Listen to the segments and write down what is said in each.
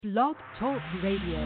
Blog Talk Radio.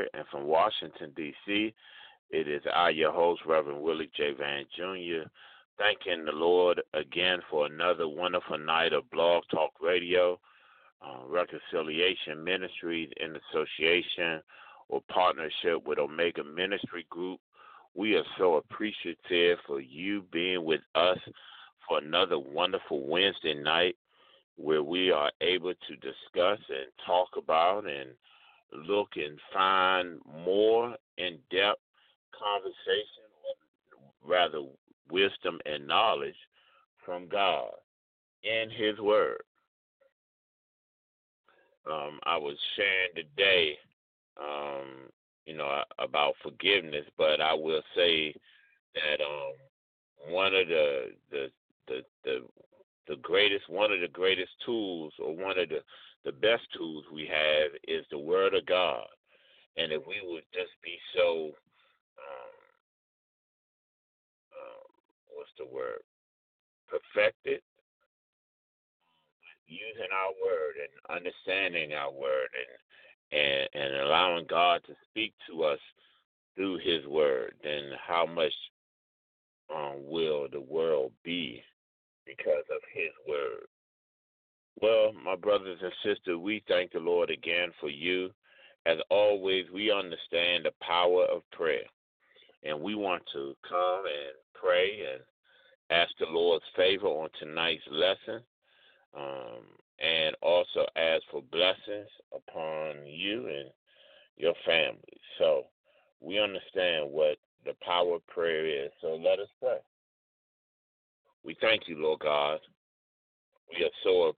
Washington, D.C. It is I, your host, Reverend Willie J. Van Jr., thanking the Lord again for another wonderful night of Blog Talk Radio, Reconciliation Ministries in association or partnership with Omega Ministry Group. We are so appreciative for you being with us for another wonderful Wednesday night where we are able to discuss and talk about and look and find more in-depth conversation, or rather wisdom and knowledge from God in His Word. I was sharing today, about forgiveness, but I will say that one of the greatest tools, or one of the best tools we have, is the Word of God. And if we would just be so, perfected, using our Word and understanding our Word and allowing God to speak to us through His Word, then how much will the world be because of His Word? Well, my brothers and sisters, we thank the Lord again for you. As always, we understand the power of prayer, and we want to come and pray and ask the Lord's favor on tonight's lesson, and also ask for blessings upon you and your family. So we understand what the power of prayer is, so let us pray. We thank you, Lord God. We are so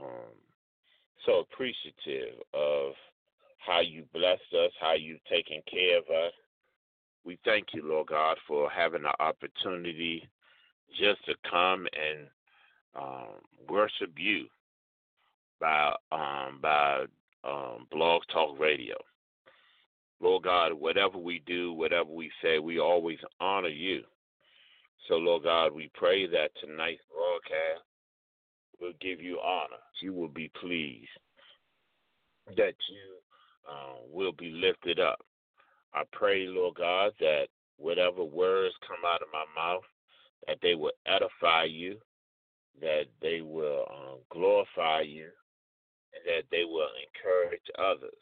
appreciative of how you blessed us, how you've taken care of us. We thank you, Lord God, for having the opportunity just to come and worship you by Blog Talk Radio. Lord God, whatever we do, whatever we say, we always honor you. So, Lord God, we pray that tonight's broadcast will give you honor. You will be pleased, that you will be lifted up. I pray, Lord God, that whatever words come out of my mouth, that they will edify you, that they will glorify you, and that they will encourage others.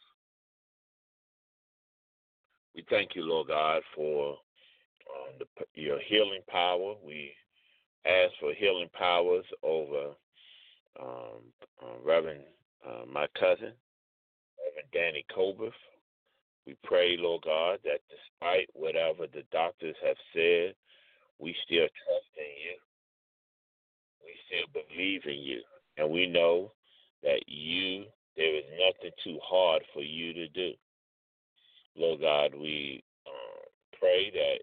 We thank you, Lord God, for your healing power. We ask for healing powers over Reverend, my cousin, Reverend Danny Coburn. We pray, Lord God, that despite whatever the doctors have said, we still trust in you. We still believe in you. And we know that there is nothing too hard for you to do. Lord God, we pray that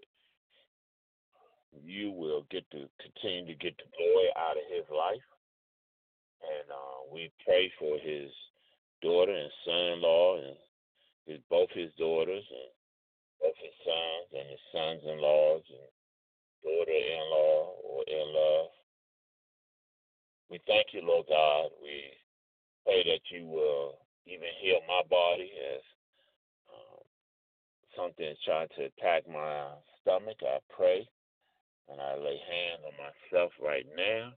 you will continue to get the glory out of his life. And we pray for his daughter and son-in-law, and both his daughters and both his sons and his sons-in-laws and daughter-in-law or in-law. We thank you, Lord God. We pray that you will even heal my body as something is trying to attack my stomach. I pray and I lay hands on myself right now,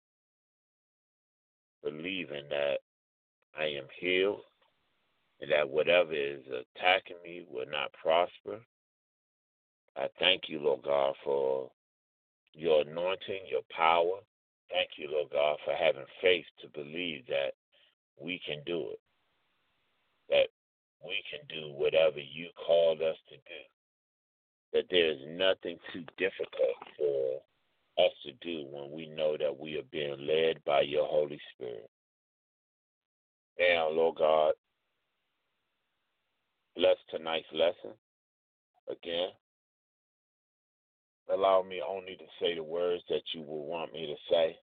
believing that I am healed and that whatever is attacking me will not prosper. I thank you, Lord God, for your anointing, your power. Thank you, Lord God, for having faith to believe that we can do it, that we can do whatever you called us to do, that there is nothing too difficult for us to do when we know that we are being led by your Holy Spirit. Now, Lord God, bless tonight's lesson again. Allow me only to say the words that you will want me to say.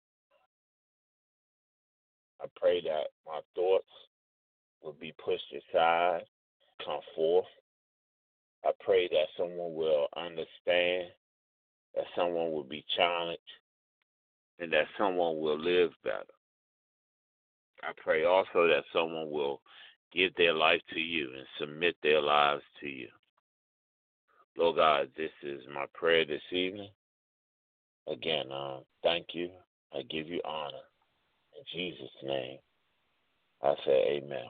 I pray that my thoughts will be pushed aside, come forth. I pray that someone will understand, that someone will be challenged, and that someone will live better. I pray also that someone will give their life to you and submit their lives to you. Lord God, this is my prayer this evening. Again, thank you. I give you honor. In Jesus' name, I say amen.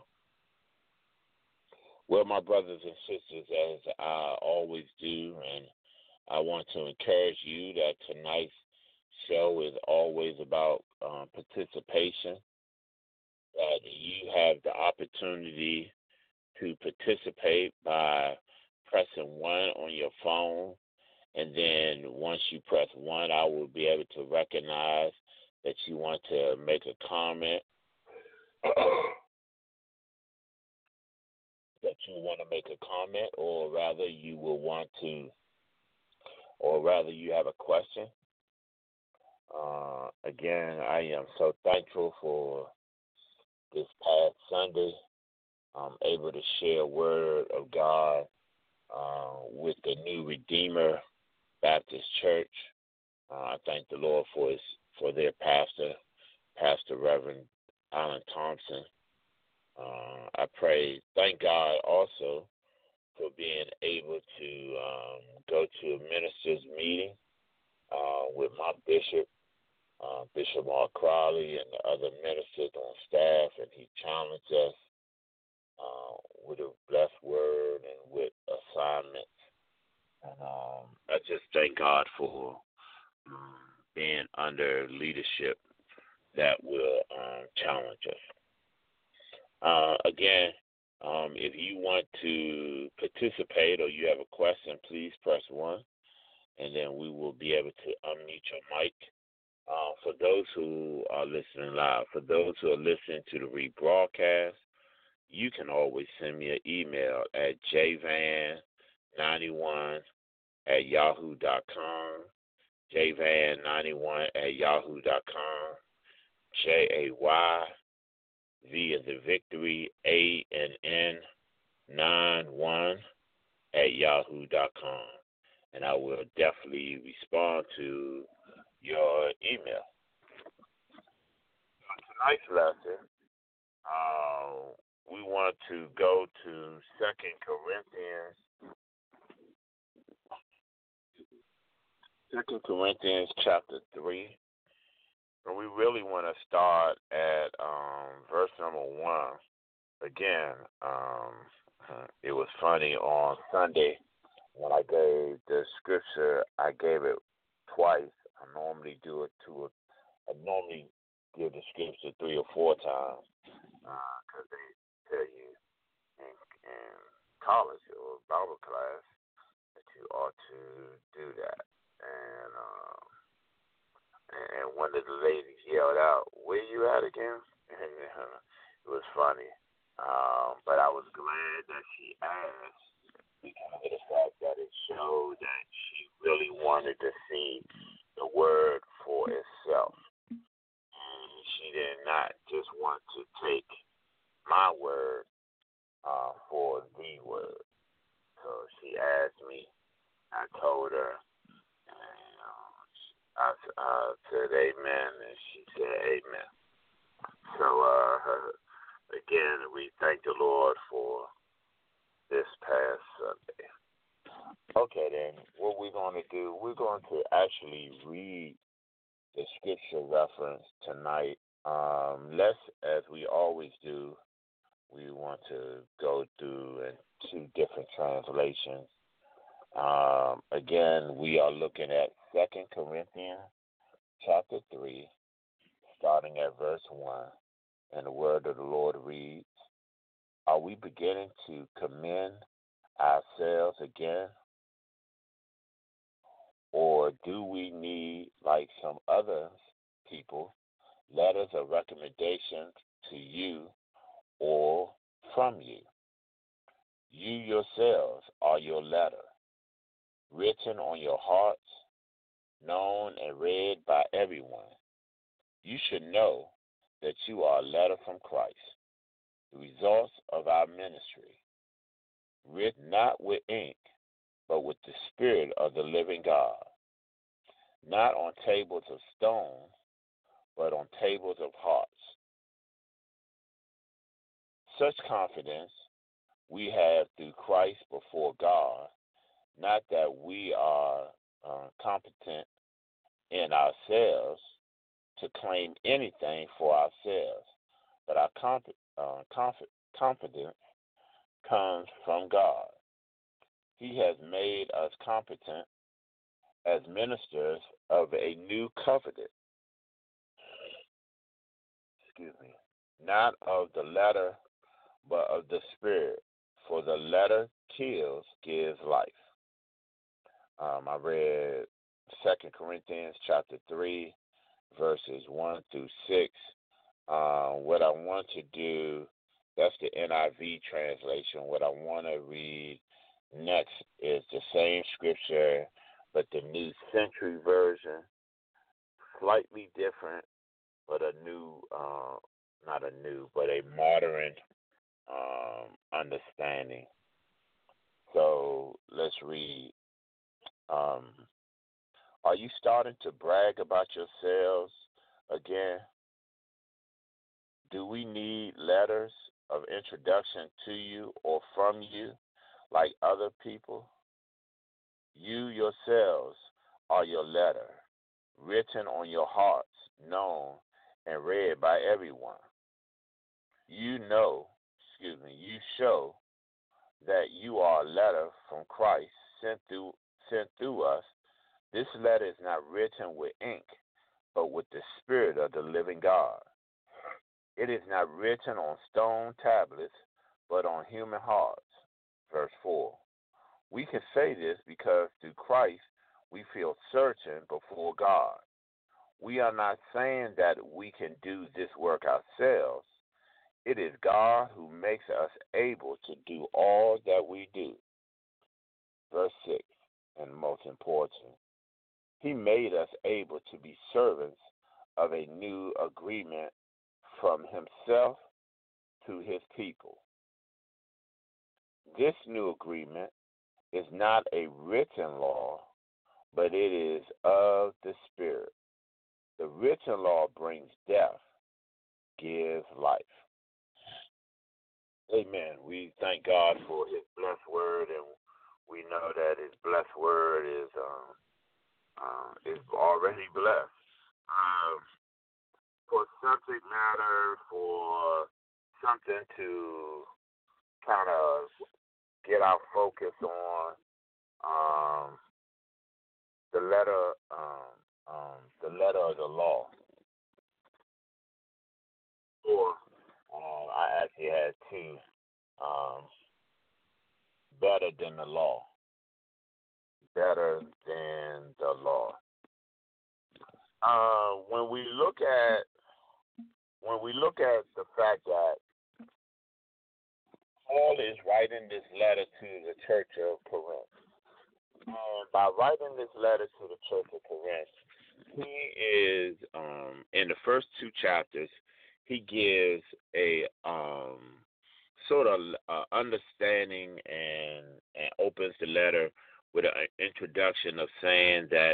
Well, my brothers and sisters, as I always do, and I want to encourage you that tonight's show is always about participation, that you have the opportunity to participate by pressing 1 on your phone. And then once you press 1, I will be able to recognize that you want to make a comment, that you want to make a comment, or rather you will want to, or rather you have a question. Again, I am so thankful for this past Sunday. I'm able to share a word of God with the New Redeemer Baptist Church. I thank the Lord for their pastor, Pastor Reverend Alan Thompson. I thank God also for being able to go to a minister's meeting with my bishop, Bishop Mark Crowley, and the other ministers on staff, and he challenged us with a blessed word and with assignments. And I just thank God for being under leadership that will challenge us. Again, if you want to participate or you have a question, please press 1, and then we will be able to unmute your mic. For those who are listening live, for those who are listening to the rebroadcast, you can always send me an email at jvan91@yahoo.com, jvan91@yahoo.com, JAY, as in victory, ANN91@yahoo.com. And I will definitely respond to your email. So tonight's lesson, we want to go to 2 Corinthians chapter 3. And we really want to start at verse number 1. Again, it was funny on Sunday when I gave the scripture, I gave it twice. I normally give the scripture 3 or 4 times because they tell you in college or Bible class that you ought to do that. And one of the ladies yelled out, "Where you at again?" And it was funny. But I was glad that she asked because of the fact that it showed that she really wanted to see the word for itself. And she did not just want to take my word for the word. So she asked me. I told her, and I said amen, and she said amen. So again, we thank the Lord for this past Sunday. Okay, then, what we're going to do, we're going to actually read the scripture reference tonight. Let's, as we always do, we want to go through 2 different translations. Again, we are looking at 2 Corinthians chapter 3, starting at verse 1, and the word of the Lord reads, "Are we beginning to commend ourselves again? Or do we need, like some other people, letters of recommendation to you or from you? You yourselves are your letter, written on your hearts, known and read by everyone. You should know that you are a letter from Christ, the results of our ministry, written not with ink, but with the Spirit of the living God, not on tables of stone, but on tables of hearts. Such confidence we have through Christ before God, not that we are competent in ourselves to claim anything for ourselves, but our confidence comes from God. He has made us competent as ministers of a new covenant. Excuse me. Not of the letter, but of the Spirit. For the letter kills, gives life. I read 2 Corinthians chapter 3, verses 1 through 6. What I want to do, that's the NIV translation. What I want to read next is the same scripture, but the New Century Version, slightly different, but a new, not a new, but a modern understanding. So let's read. Are you starting to brag about yourselves again? Do we need letters of introduction to you or from you like other people? You yourselves are your letter, written on your hearts, known and read by everyone. You show that you are a letter from Christ sent through us. This letter is not written with ink, but with the Spirit of the living God. It is not written on stone tablets, but on human hearts. Verse 4. We can say this because through Christ we feel certain before God. We are not saying that we can do this work ourselves. It is God who makes us able to do all that we do. Verse 6, and most important, He made us able to be servants of a new agreement from Himself to His people. This new agreement is not a written law, but it is of the Spirit. The written law brings death, gives life. Amen. We thank God for His blessed word, and we know that His blessed word is already blessed. For subject matter, for something to kind of get our focus on, the letter of the law. Or I actually had two. Better than the law. Better than the law. When we look at the fact that Paul is writing this letter to the church of Corinth, and by writing this letter to the church of Corinth, he is in the first two chapters. He gives a sort of understanding and opens the letter with an introduction of saying that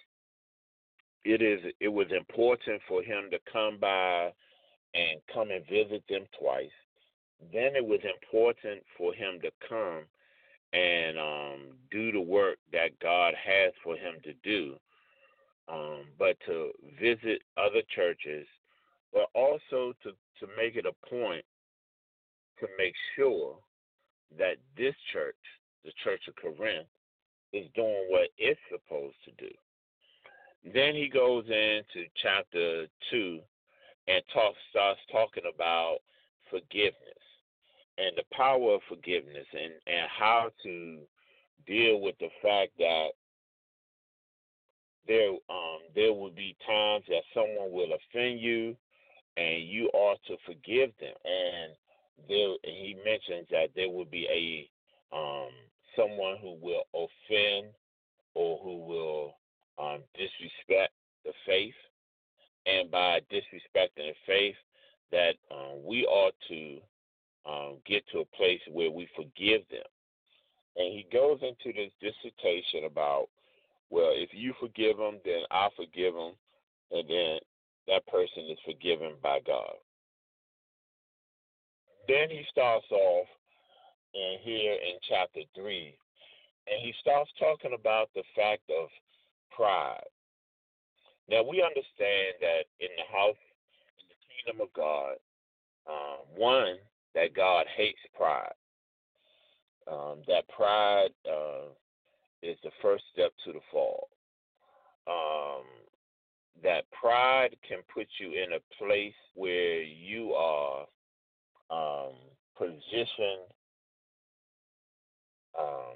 it was important for him to come by and come and visit them twice. Then it was important for him to come and do the work that God has for him to do, but to visit other churches, but also to make it a point to make sure that this church, the Church of Corinth, is doing what it's supposed to do. Then he goes into chapter 2 and starts talking about forgiveness and the power of forgiveness and how to deal with the fact that there will be times that someone will offend you and you are to forgive them. And he mentions that there will be someone who will offend or who will disrespect the faith, and by disrespecting the faith, that we ought to get to a place where we forgive them. And he goes into this dissertation about, well, if you forgive them, then I forgive them, and then that person is forgiven by God. Then he starts off here in chapter 3, and he starts talking about the fact of pride. Now, we understand that in the house, in the kingdom of God, one, that God hates pride. That pride is the first step to the fall. Um, that pride can put you in a place where you are um, positioned, um,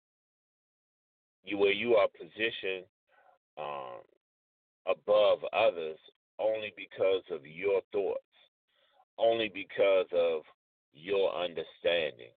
where you are positioned um, above others only because of your thoughts, only because of your understanding.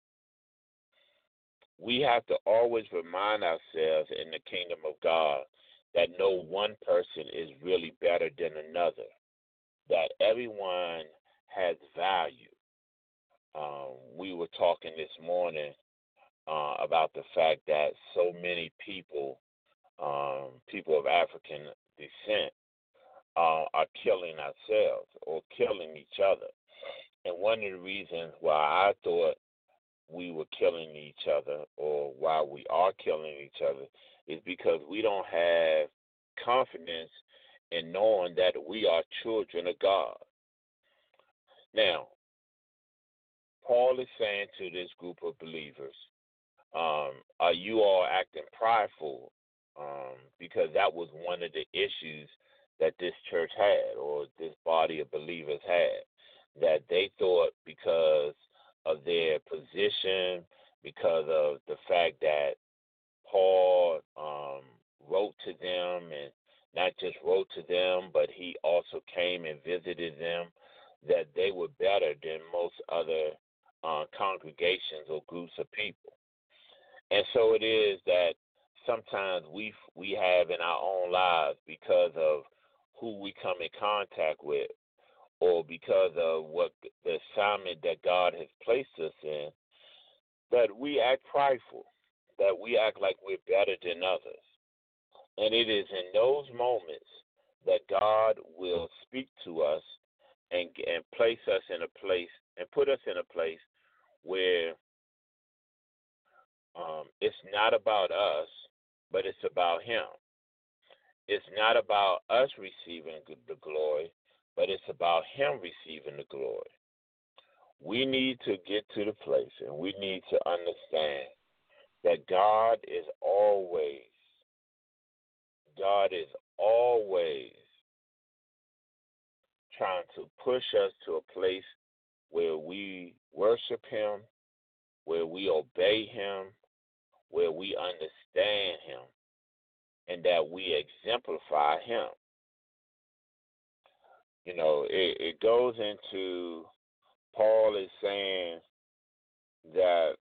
We have to always remind ourselves in the kingdom of God that no one person is really better than another, that everyone has value. We were talking this morning about the fact that so many people, people of African descent, are killing ourselves or killing each other. And one of the reasons why I thought we were killing each other or why we are killing each other is because we don't have confidence in knowing that we are children of God. Now, Paul is saying to this group of believers, are you all acting prideful? Because that was one of the issues that this church had or this body of believers had, that they thought because of their position, because of the fact that Paul wrote to them, and not just wrote to them, but he also came and visited them, that they were better than most other congregations or groups of people. And so it is that sometimes we have in our own lives, because of who we come in contact with, or because of what the assignment that God has placed us in, that we act prideful, that we act like we're better than others. And it is in those moments that God will speak to us and place us in a place and put us in a place where it's not about us, but it's about Him. It's not about us receiving the glory, but it's about Him receiving the glory. We need to get to the place and we need to understand that God is always trying to push us to a place where we worship Him, where we obey Him, where we understand Him, and that we exemplify Him. You know, it goes into, Paul is saying that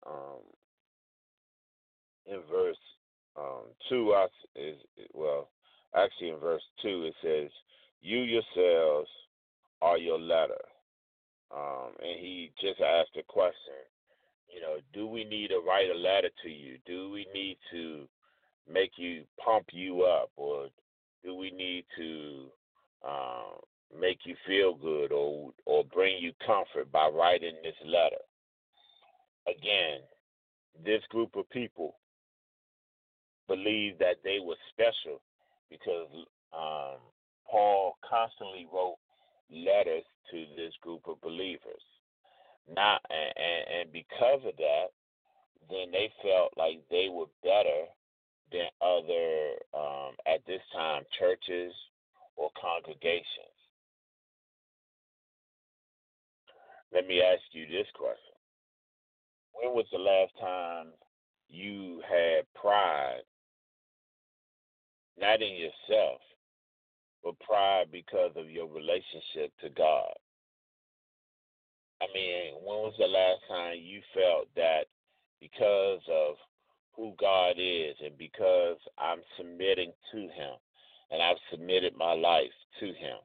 in verse 2, actually in verse 2, it says, you yourselves are your letter. And he just asked a question, do we need to write a letter to you? Do we need to pump you up, or do we need to make you feel good or bring you comfort by writing this letter? Again, this group of people believed that they were special because Paul constantly wrote letters to this group of believers. And because of that, then they felt like they were better than other, at this time, churches or congregations. Let me ask you this question. When was the last time you had pride, not in yourself, but pride because of your relationship to God? I mean, when was the last time you felt that because of who God is and because I'm submitting to Him and I've submitted my life to Him,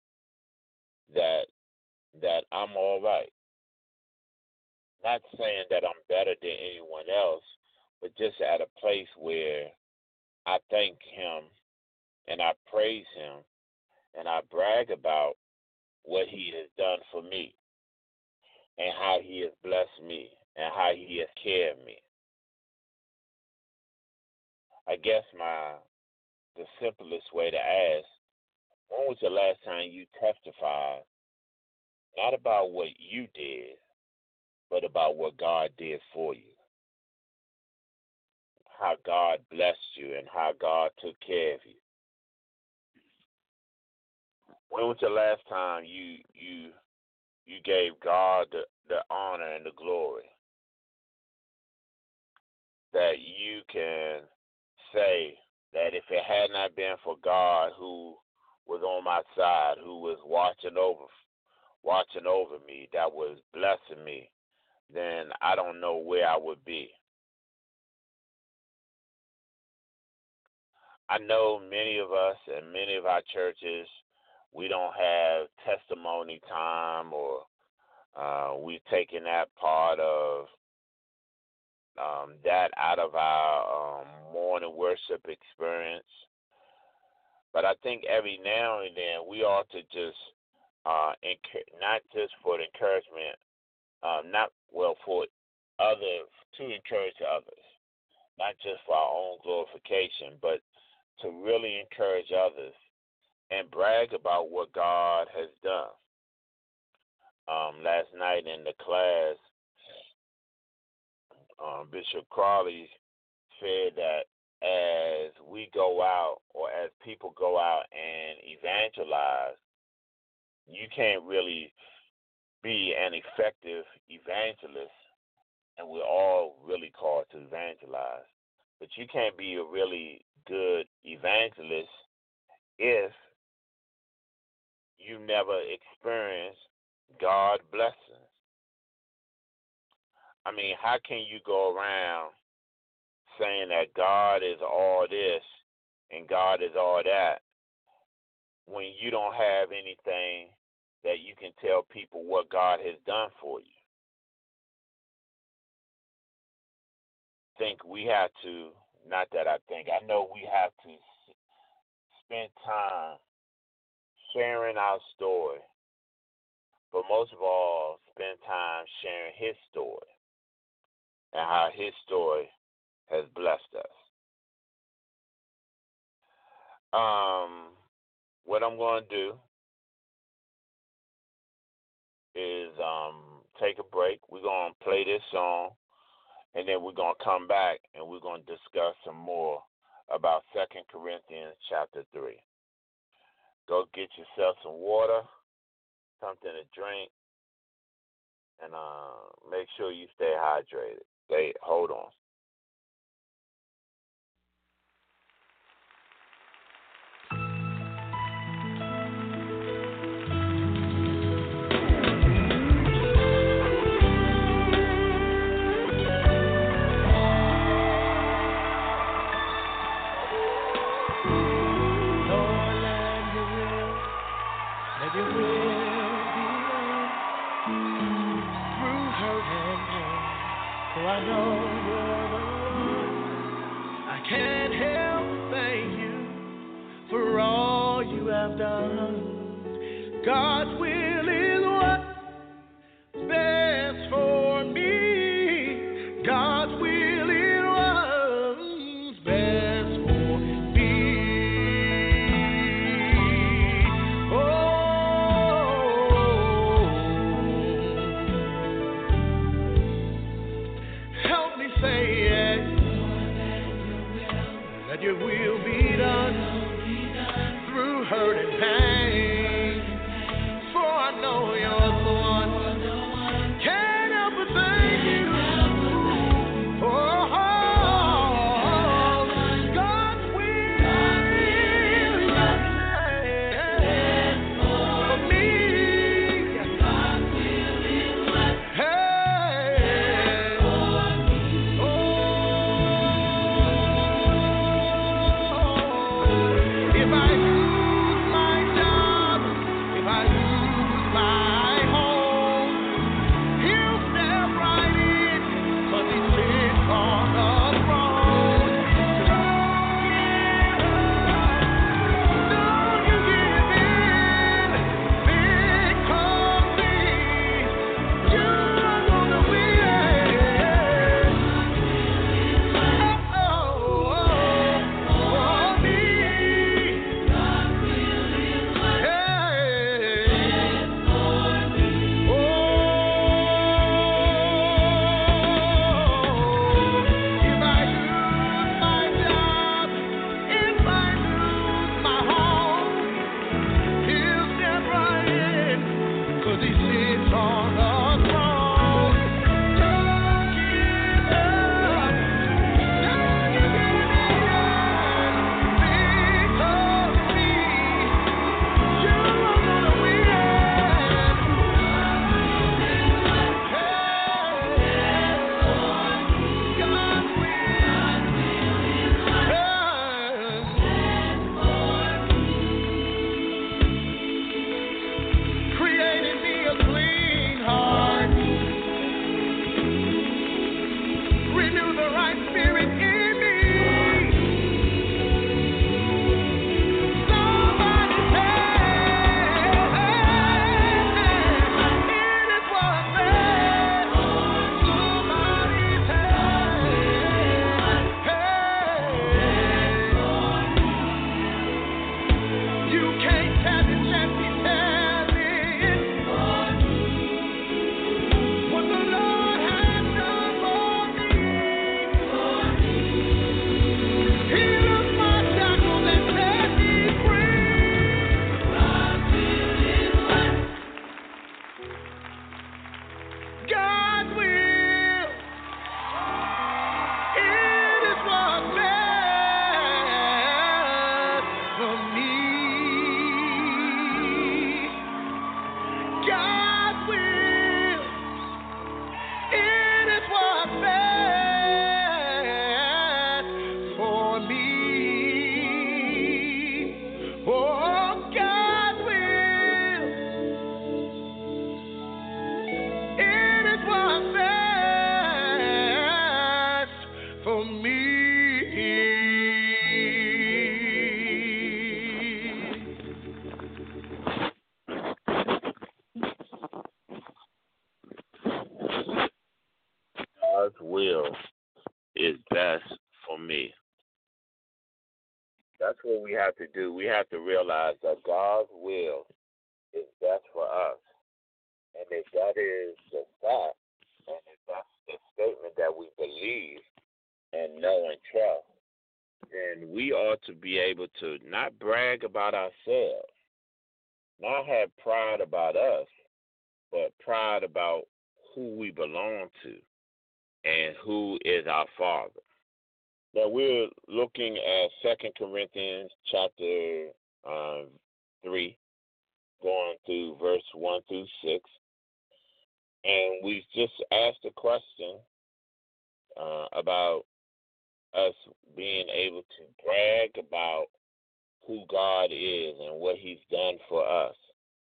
that I'm all right? Not saying that I'm better than anyone else, but just at a place where I thank Him and I praise Him and I brag about what He has done for me and how He has blessed me and how He has cared me. I guess the simplest way to ask When was the last time you testified, not about what you did, but about what God did for you? How God blessed you and how God took care of you. When was the last time you gave God the honor and the glory? That you can say that if it had not been for God who was on my side, who was watching over me, that was blessing me, then I don't know where I would be. I know many of us and many of our churches, we don't have testimony time, or we've taken that part of that out of our morning worship experience. But I think every now and then we ought to just, not just for the encouragement, for others, to encourage others, not just for our own glorification, but to really encourage others and brag about what God has done. Last night in the class, Bishop Crawley said that as we go out, or as people go out and evangelize, you can't really be an effective evangelist, and we're all really called to evangelize, but you can't be a really good evangelist if you never experience God blessings. I mean, how can you go around saying that God is all this and God is all that when you don't have anything that you can tell people what God has done for you? I know we have to spend time sharing our story, but most of all, spend time sharing His story and how His story has blessed us. What I'm going to do is take a break. We're going to play this song, and then we're going to come back and we're going to discuss some more about 2 Corinthians chapter 3. Go get yourself some water, something to drink, and make sure you stay hydrated. Hold on. I know you're the one. I can't help but thank you for all you have done. God's will is what's best for me. God's will is what's best for me. Help me say yes. That your will be done through hurt and pain. For I know you're the one. Can't help but thank you. Oh, God's will is best for me. God's will is best for me. 'cause he sits on the throne. Don't give up. Don't give in. Victory. You are gonna win. Creating me a clean heart. Renew the right spirit in me. Somebody say, it is what said. Somebody say, you can't tell it, just be telling what the Lord has done for me. He loosed my shackles and set me free. God's will, it is what's best for me. God's will, it is what's best for me. Oh, God's will, it is what's best for me. God's will is best for me. That's what we have to do. We have to realize that God's will is best for us. And if that is the fact, and if that's the statement that we believe and know and trust, then we ought to be able to not brag about ourselves, not have pride about us, but pride about who we belong to and who is our Father. Now we're looking at 2 Corinthians chapter 3, going through verse 1 through 6. And we just asked a question about us being able to brag about who God is and what He's done for us.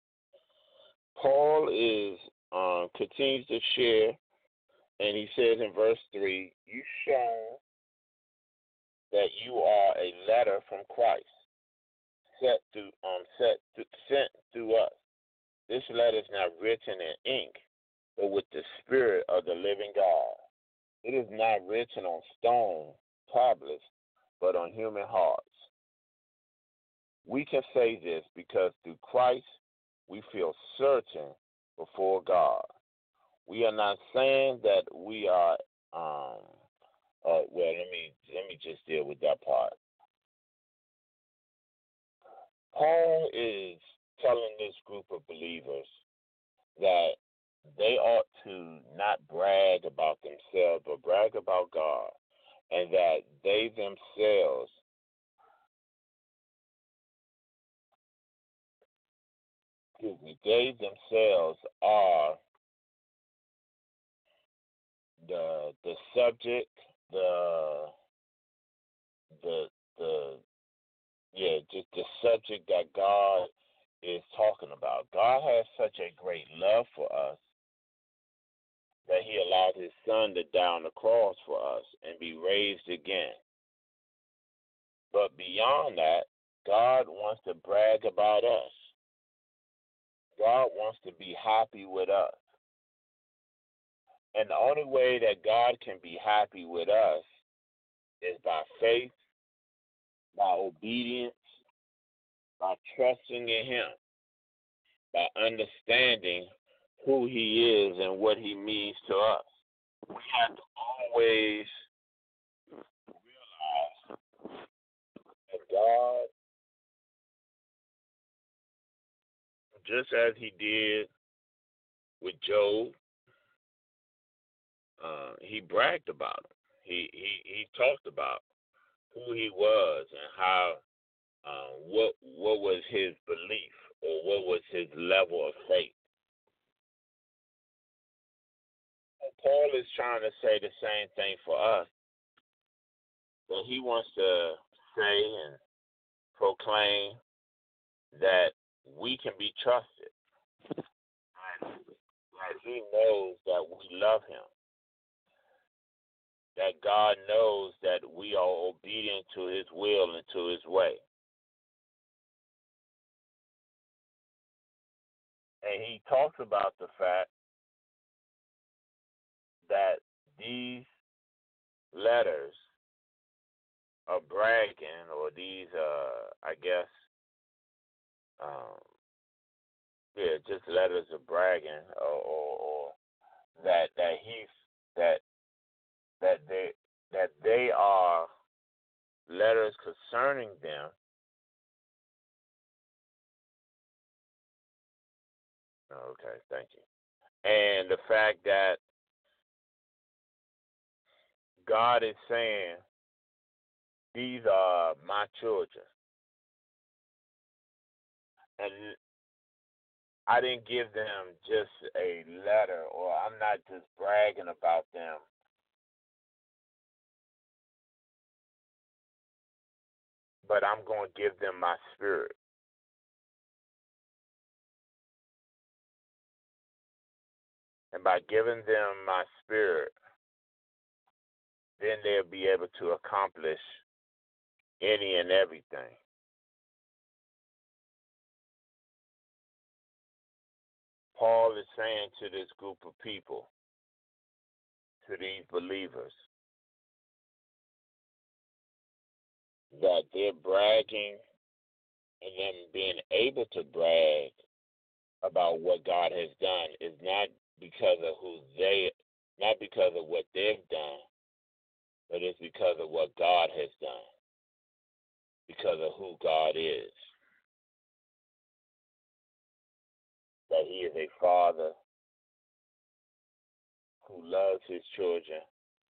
Paul is continues to share, and he says in verse 3, "You show that you are a letter from Christ, sent through us. This letter is not written in ink, but with the Spirit of the living God. It is not written on stone tablets, but on human hearts. We can say this because through Christ we feel certain before God. We are not saying that we are. Let me just deal with that part. Paul is telling this group of believers that they ought to not brag about themselves, but brag about God, and that they themselves are the subject, just the subject that God is talking about. God has such a great love for us that He allowed His Son to die on the cross for us and be raised again. But beyond that, God wants to brag about us. God wants to be happy with us. And the only way that God can be happy with us is by faith, by obedience, by trusting in Him, by understanding who He is and what He means to us. We have to always realize that God, just as He did with Job, he bragged about him. He talked about who he was and how what was his belief or what was his level of faith. And Paul is trying to say the same thing for us. That he wants to say and proclaim that we can be trusted. That he knows that we love him. That God knows that we are obedient to his will and to his way. And he talks about the fact that these letters of bragging, or these, just letters of bragging, or that they are letters concerning them. Okay, thank you. And the fact that God is saying, these are my children. And I didn't give them just a letter, or I'm not just bragging about them. But I'm going to give them my spirit. And by giving them my spirit, then they'll be able to accomplish any and everything. Paul is saying to this group of people, to these believers, that they're bragging and them being able to brag about what God has done is not because of not because of what they've done, but it's because of what God has done, because of who God is. That he is a father who loves his children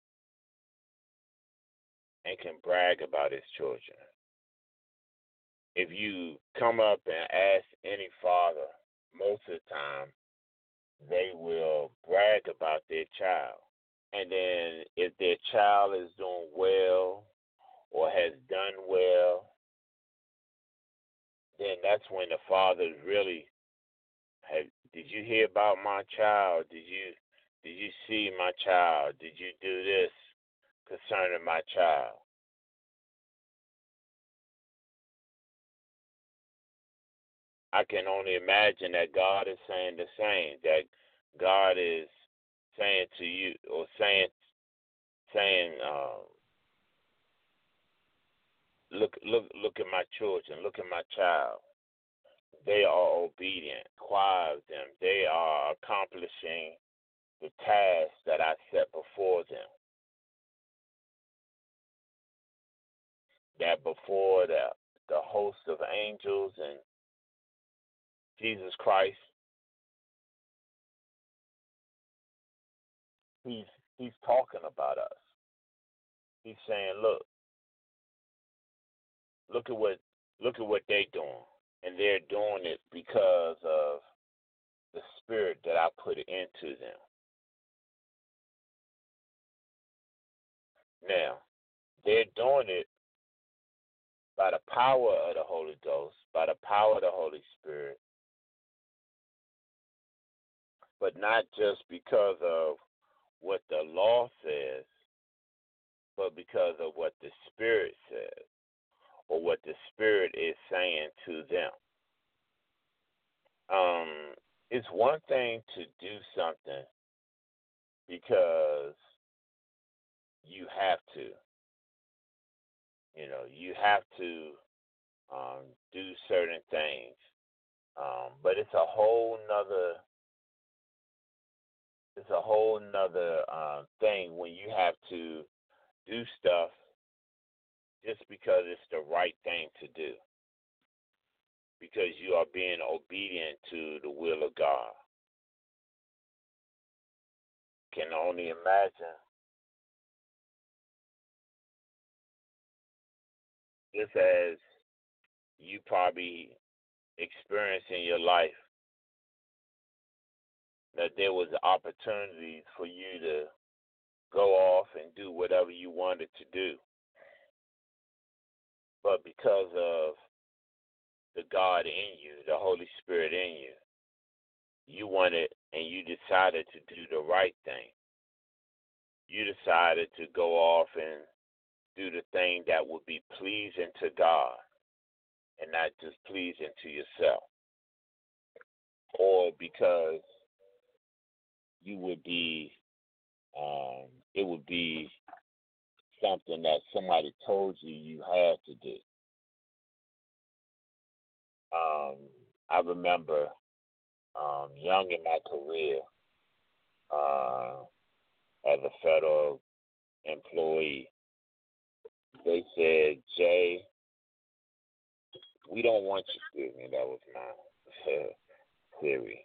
and can brag about his children. If you come up and ask any father, most of the time, they will brag about their child. And then if their child is doing well or has done well, then that's when the father really, did you hear about my child? Did you see my child? Did you do this concerning my child? I can only imagine that God is saying the same, that God is saying to you, or saying, look at my children, look at my child. They are obedient. Quiet them. They are accomplishing the task that I set before them. That before the host of angels and Jesus Christ, he's talking about us. He's saying, look at what they're doing, and they're doing it because of the spirit that I put into them. Now, they're doing it by the power of the Holy Ghost, by the power of the Holy Spirit, but not just because of what the law says, but because of what the Spirit says, or what the Spirit is saying to them. It's one thing to do something because you have to. You have to do certain things. But it's a whole nother thing when you have to do stuff just because it's the right thing to do, because you are being obedient to the will of God. can only imagine just as you probably experienced in your life that there was opportunities for you to go off and do whatever you wanted to do. But because of the God in you, the Holy Spirit in you, you wanted and you decided to do the right thing. You decided to go off and do the thing that would be pleasing to God and not just pleasing to yourself. Or because you would be, it would be something that somebody told you you had to do. I remember young in my career as a federal employee, they said, Jay, we don't want you. Excuse me, that was my theory.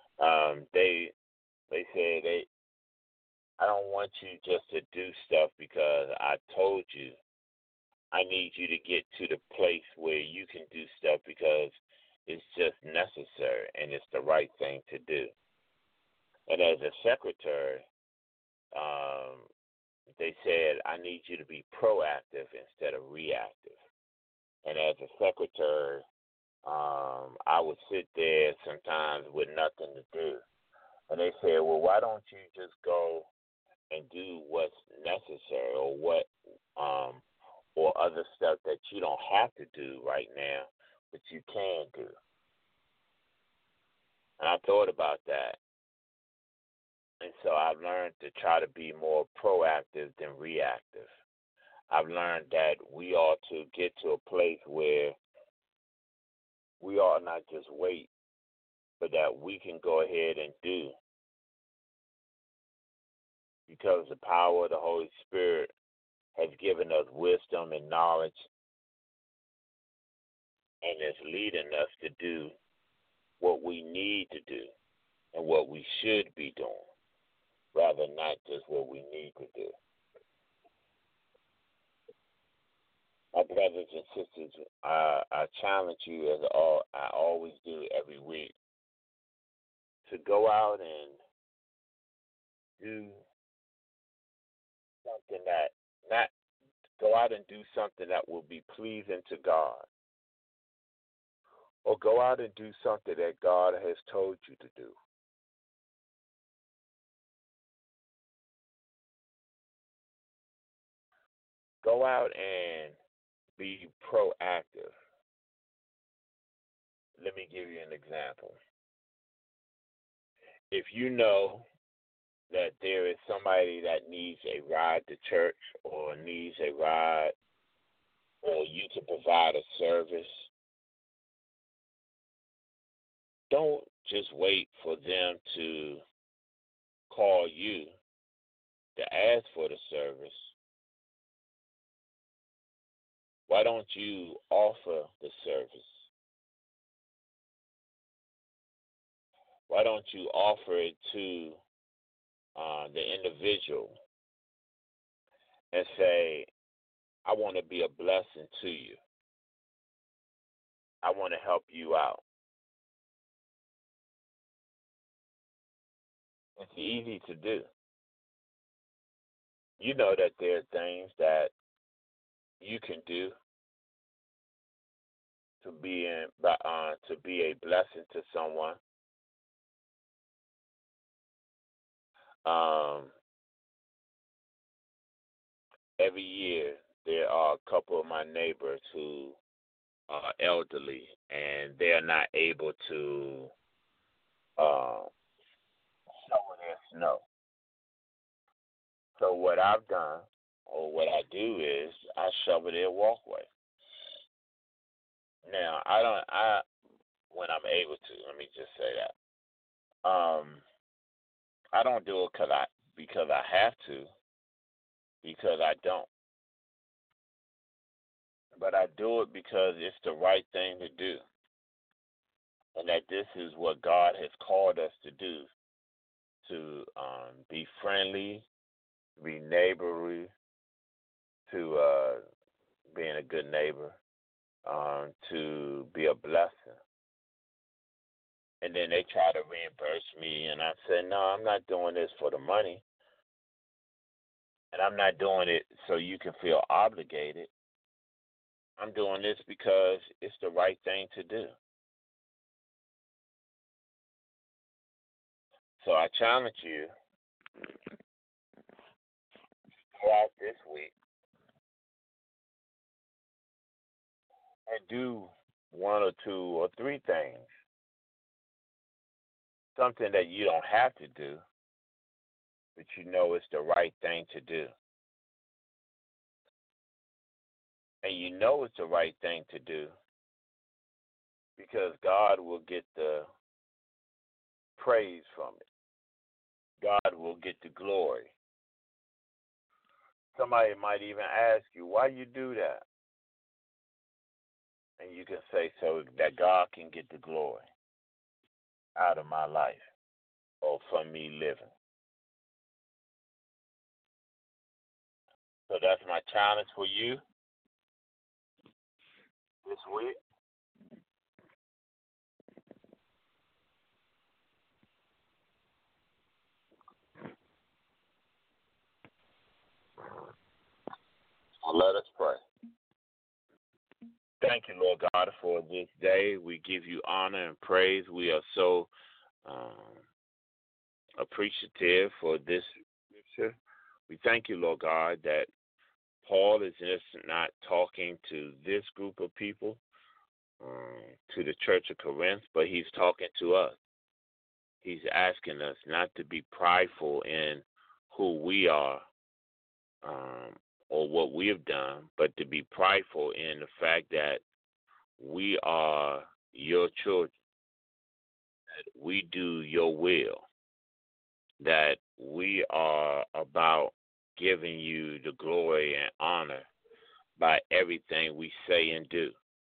They said I don't want you just to do stuff because I told you. I need you to get to the place where you can do stuff because it's just necessary and it's the right thing to do. And as a secretary, they said, I need you to be proactive instead of reactive. And as a secretary, I would sit there sometimes with nothing to do. And they said, well, why don't you just go and do what's necessary or other stuff that you don't have to do right now, but you can do. And I thought about that. And so I've learned to try to be more proactive than reactive. I've learned that we ought to get to a place where we ought not just wait, but that we can go ahead and do. Because the power of the Holy Spirit has given us wisdom and knowledge and is leading us to do what we need to do and what we should be doing, rather not just what we need to do. My brothers and sisters, I challenge you, as I always do every week, to go out and do something that will be pleasing to God. Or go out and do something that God has told you to do. Go out and be proactive. Let me give you an example. If you know that there is somebody that needs a ride to church or needs a ride or you to provide a service, don't just wait for them to call you to ask for the service. Why don't you offer the service? Why don't you offer it to the individual and say, I want to be a blessing to you. I want to help you out. It's easy to do. You know that there are things that you can do to be a blessing to someone. Every year there are a couple of my neighbors who are elderly and they are not able to shovel their snow. So what I've done, or what I do, is I shovel their walkway. Now when I'm able to, let me just say that. I don't do it because I have to, because I don't. But I do it because it's the right thing to do. And that this is what God has called us to do, to be friendly, be neighborly, to being a good neighbor, to be a blessing. And then they try to reimburse me, and I said, no, I'm not doing this for the money. And I'm not doing it so you can feel obligated. I'm doing this because it's the right thing to do. So I challenge you throughout this week and do one or two or three things. Something that you don't have to do, but you know it's the right thing to do. And you know it's the right thing to do because God will get the praise from it. God will get the glory. Somebody might even ask you, why you do that? And you can say, so that God can get the glory out of my life or from me living. So that's my challenge for you this week. Let us pray. Thank you, Lord God, for this day. We give you honor and praise. We are so appreciative for this scripture. We thank you, Lord God, that Paul is just not talking to this group of people, to the church of Corinth, but he's talking to us. He's asking us not to be prideful in who we are or what we have done, but to be prideful in the fact that we are your children, that we do your will, that we are about giving you the glory and honor by everything we say and do.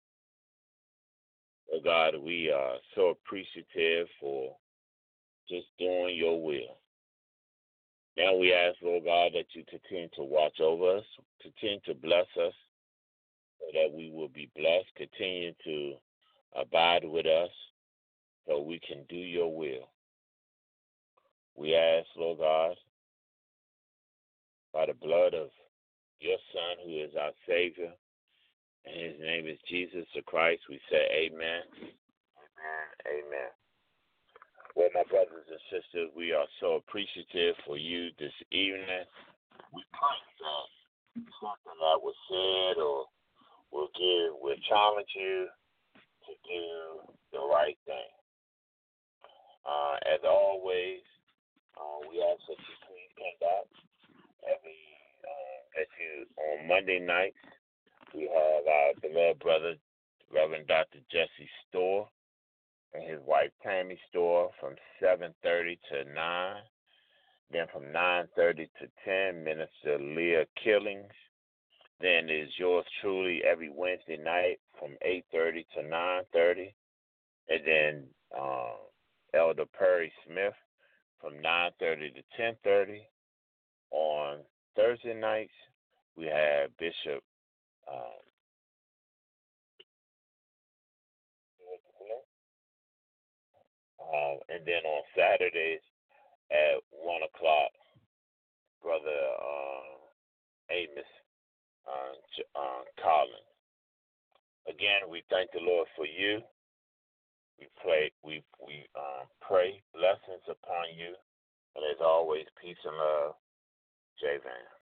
Oh God, we are so appreciative for just doing your will. Now we ask, Lord God, that you continue to watch over us, continue to bless us so that we will be blessed, continue to abide with us so we can do your will. We ask, Lord God, by the blood of your Son, who is our Savior, and his name is Jesus the Christ, we say amen, amen, amen. Well, my brothers and sisters, we are so appreciative for you this evening. We pray that something that was said or will challenge you to do the right thing. As always, we ask that you please come back on Monday nights. We have our beloved brother, Reverend Dr. Jesse Storr, and his wife Tammy Storr from 7:30 to 9. Then from 9:30 to 10, Minister Leah Killings. Then is yours truly every Wednesday night from 8:30 to 9:30. And then Elder Perry Smith from 9:30 to 10:30. On Thursday nights, we have Bishop and then on Saturdays at 1 o'clock, Brother Amos Collins. Again, we thank the Lord for you. We pray blessings upon you. And as always, peace and love. J Van.